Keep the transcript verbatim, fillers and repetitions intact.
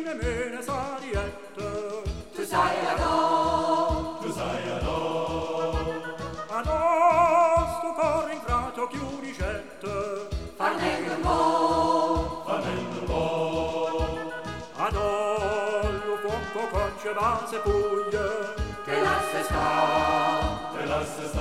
le mene sariette. Tu sai adò, tu sai adò, adò sto corri in prato chiudicette, farnello un po', farnello un po', adò lo fuoco conce base puglie, che l'asse sta, che l'asse sta.